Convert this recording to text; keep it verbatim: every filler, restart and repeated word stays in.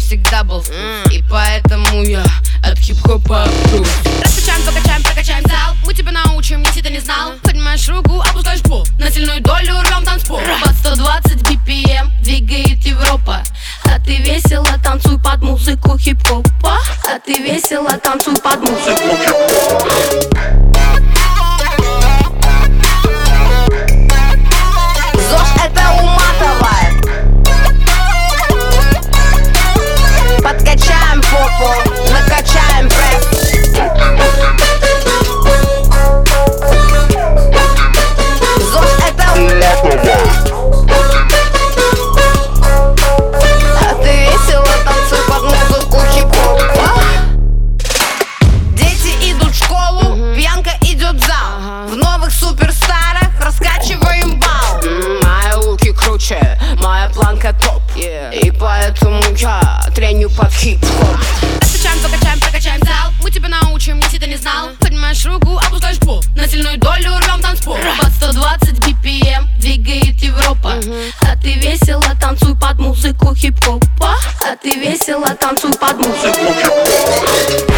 всегда был вкус, и поэтому я от хип-хопа вкус. Раскачаем, покачаем, прокачаем зал. Мы тебя научим, если ты не знал. Поднимаешь руку, опускаешь пол. На сильную долю рвем танцпол. Под сто двадцать би пи эм двигает Европа, а ты весело танцуй под музыку хип-хопа. А ты весело танцуй под музыку хип-хопа. ЗОЖ это уматывает. Подкачаем попу, накачаем пресс. ЗОЖ это уматывает. А ты весело танцуй под музыку хип-хопа. Дети идут в школу, пьянка идет в зал. В новых суперстарах раскачиваем бал. Мои луки круче, моя планка топ, и поэтому я треню под хип-хоп. Раскачаем, покачаем, прокачаем зал. Мы тебя научим, если ты не знал. Поднимаешь руку, опускаешь пол. На сильную долю рвем танцпол. Под сто двадцать би пи эм двигает Европа, а ты весело танцуй под музыку хип-хопа. А ты весело танцуй под музыку хип-хопа.